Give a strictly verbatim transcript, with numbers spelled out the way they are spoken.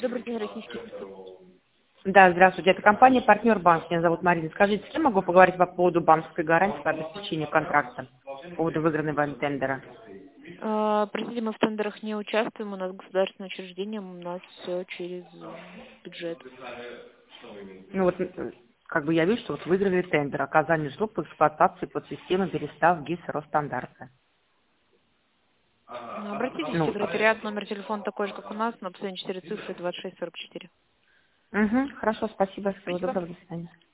Добрый день, российский. Да, здравствуйте. Это компания «Партнер Банк». Меня зовут Марина. Скажите, с кем могу поговорить по поводу банковской гарантии по обеспечению контракта, по поводу выигранного вами тендера? А, простите, мы в тендерах не участвуем, у нас государственное учреждение, у нас все через бюджет. Ну вот, э, как бы я вижу, что вот выиграли тендер оказание услуг по эксплуатации под системой перестав ГИС Росстандарта. Ну, обратитесь в Ну, секретариат, номер телефона такой же, как у нас, на последние четыре цифры двадцать шесть сорок четыре. угу, хорошо, спасибо. Всего Спасибо. доброго, до свидания.